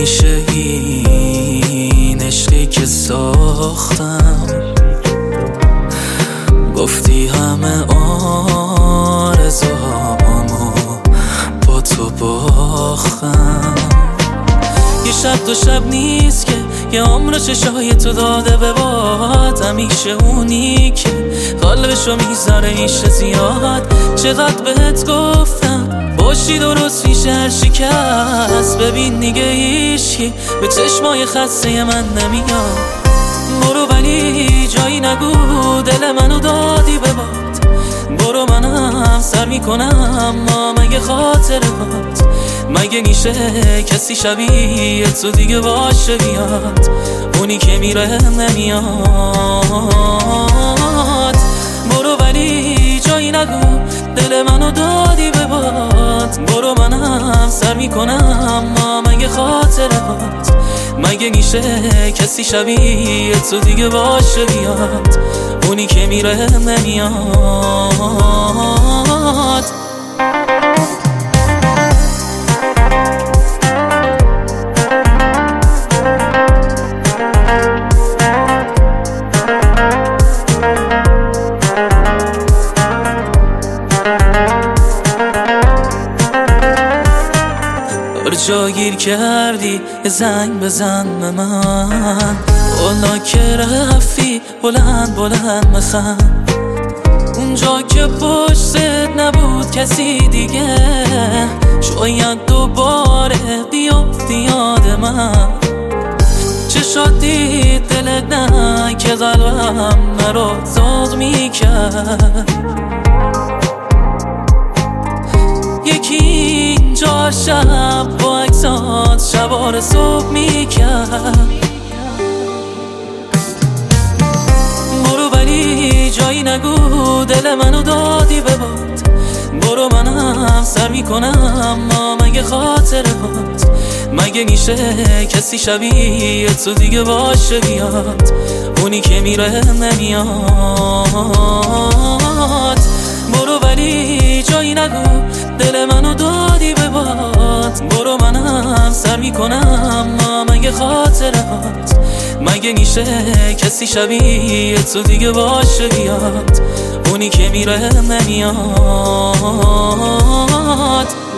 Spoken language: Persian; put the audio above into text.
میشه این عشقی که ساختم؟ گفتی همه آرزوامو با تو باختم. یه شب دو شب نیست که یه عمر چشای تو داده به باد. همیشه اونی که قلبشو میذاره میشه زیاد. چقدر بهت گفتم باشی درست میشه هر شکست. ببین دیگه هیچکی به چشمای خسته من نمیاد. برو ولی جایی نگو دل منو دادی به باد. برو منم سر میکنم ما مگه خاطرات. مگه میشه کسی شبیه تو دیگه باشه بیاد؟ اونی که میره نمیاد. برو ولی جایی نگو دل منو دادی به باد. برو منم سر میکنم ما مگه خاطرات. مگه میشه کسی شبیه تو دیگه باشه بیاد؟ اونی که میره نمیاد. جاگیر کردی زنگ بزن به من. اولا که رفتی بلند بلند بخند. اونجا که پشتت نبود کسی دیگه شاید دوباره بیافتی یاد من. چشات دید دلت نه که قلبم مرا زاغ میکرد. یکی اینجا شب با عکسات شبار صبح میکرد. برو ولی جایی نگو دل منو دادی به باد. برو منم سر میکنم ما مگه خاطرات. مگه میشه کسی شبیه تو دیگه باشه بیاد؟ اونی که میره نمیاد. برو ولی جایی نگو دل منو دادی به باد. برو منم سر میکنم ما مگه خاطرات. مگه میشه کسی شبیه تو دیگه باشه بیاد؟ اونی که میره نمیاد.